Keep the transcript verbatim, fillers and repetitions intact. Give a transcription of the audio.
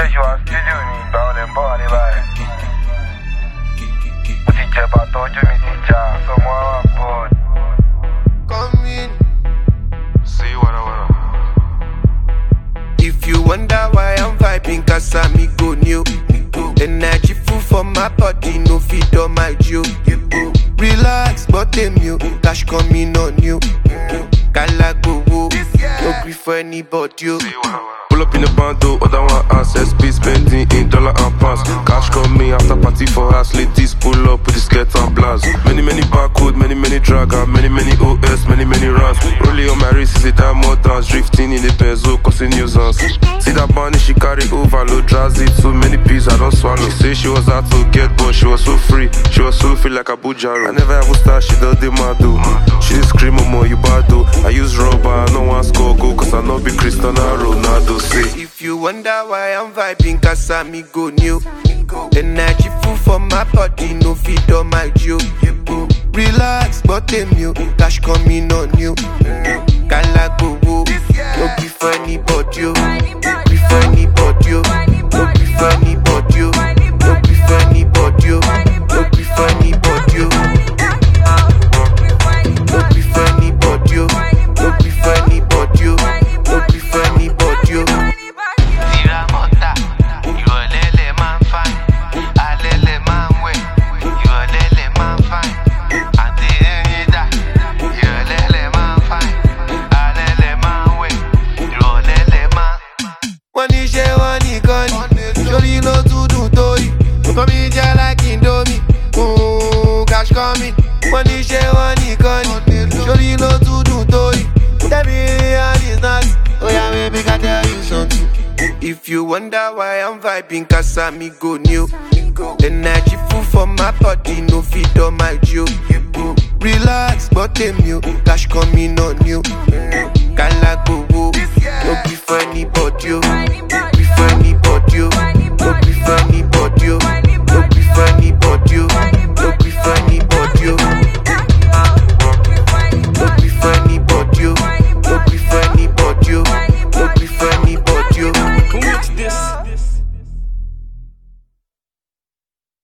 je vois studio ni ba ole mbo ale ba. Uti je ba tojo mi ti ja so mo wa board. Come in. See what I wanna. If you wonder why I'm vibing, cause I'm me go new. Energy full for my body, no feed on my Jew. Relax, but them you, cash coming on you. Calago, no grief for anybody. You. Pull up in the bando, other one access, be spending in dollar and pounds. Cash coming after party for us, ladies pull up with the skirt and blouse. Many, many barcode, many, many drag and many, many O S, many, many rounds. Rolling on my wrist, is a diamond dance, drifting in the benzo, causing nuisance. See that bunny, she carry overload, draws it, so many peas I don't swallow. Say she was out to get, but she was so free, she was so free like a bujaro. I never have a star, she does the mado. She did scream, more you bado. I use rubber, I no one score go, cause I know be Cristiano Ronaldo. If you wonder why I'm vibing, cause I'm me go new. Energy full for my body, no feed on my Jew. Relax, but them you, cash coming on you. Calago, no be for anybody, no be for anybody, no be for anybody, no be for anybody, no be for anybody, no be for anybody, no be for anybody, no be for anybody. Coming just like Indomie, ooh, cash coming. Money share one icon, surely no to do toy. Tell me how this nice, oh yeah baby, can tell you something. If you wonder why I'm vibing, cause I'm me go new. Energy full for my body, no feed on my Jew. Relax, but them you, cash coming on you.